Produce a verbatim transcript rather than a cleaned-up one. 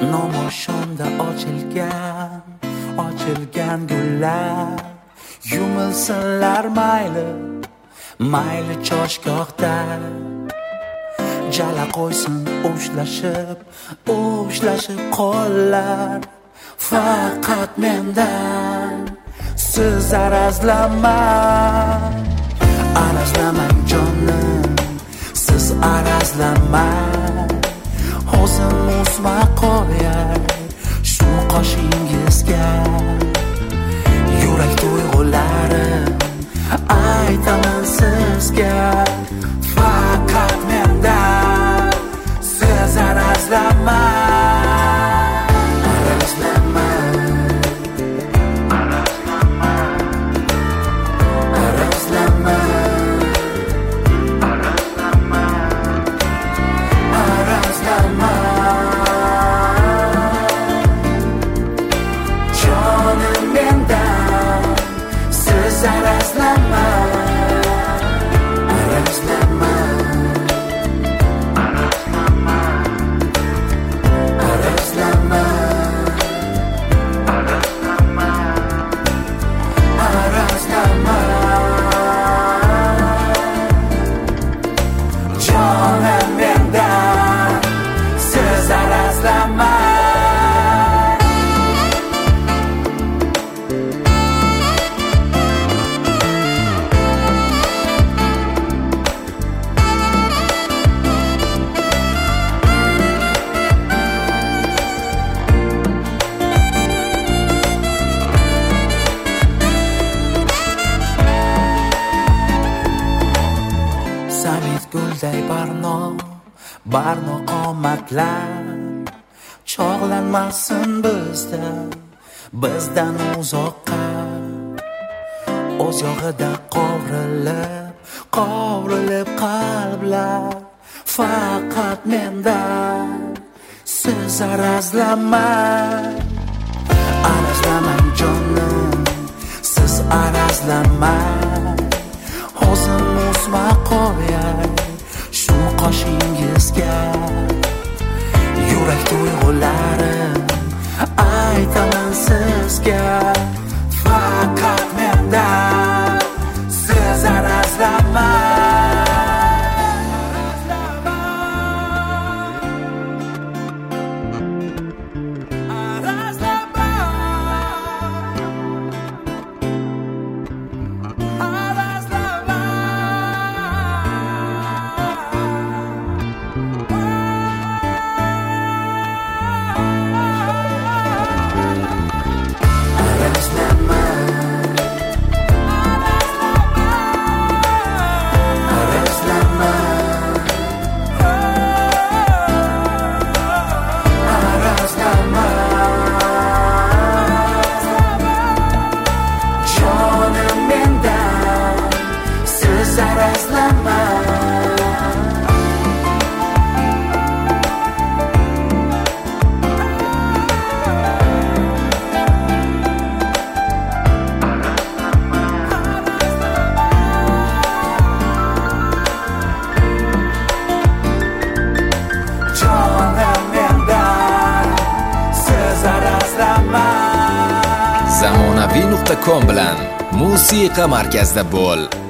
Nomoshonda ochilgan, ochilgan gullar yumilsinlar mayli, mayli choshgohda. Jala qo'ysin ushlashib, ushlashib qo'llar. Faqat mendan siz arazlamang, arazlamang jonim, siz arazlamang. O'zim o'sma qo'yay shu qoshingizga, yurak tuyg'ularim aytaman sizga. Faqat mendan siz arazlamang, arazlamang, arazlamang, barno qomatlar chog'lanmasin bizdan, bizdan uzoqqa. O'z yog'ida qovrilib, qovrilib qalblar. Faqat mendan siz arazlamang, arazlamang jonim, siz arazlamang. O'zim o'sma qo'yay shu qoshingizga, yurak tuyg'ularim aytaman sizga. Faqat mendan siz arazlamang. zamonaviy nuqta com bilan musiqa markazida bo'l.